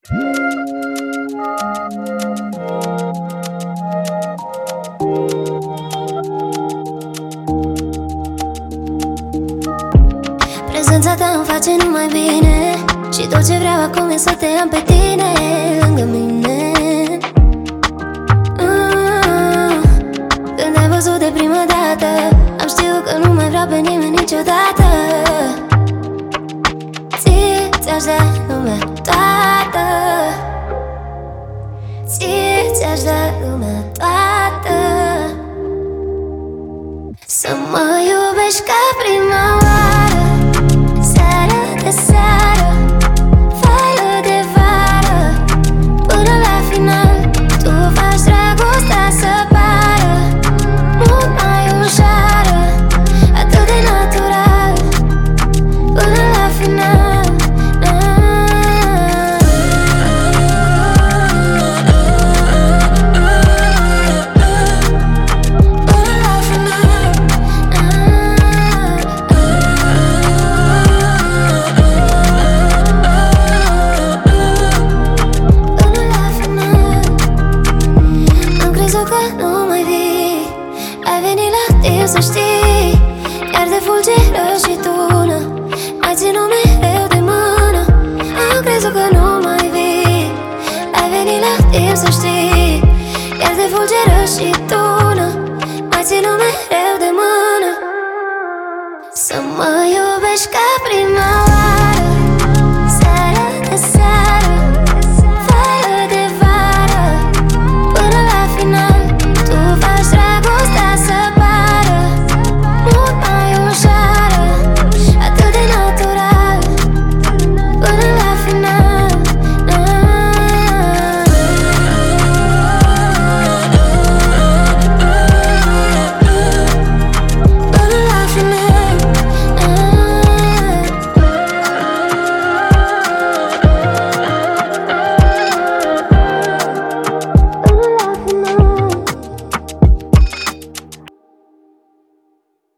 Prezența ta îmi face numai bine și tot ce vreau acum e să te am pe tine lângă mine. Când ai văzut de prima dată, am știut că nu mai vreau pe nimeni niciodată. Ție ți-aș da lumea toată, ție ți-aș da lumea toată. Să mă iubești ca prima oară, seară de seară, vară de vară, până la final. Tu faci dragostea să pară mult mai ușoară, atât de natural, până la final. Ai venit la timp, să știi, chiar de fulgeră și tună m-ai ținut mereu de mână. Am crezut că nu mai vii. Ai venit la timp, să știi, chiar de fulgeră și tună m-ai ținut mereu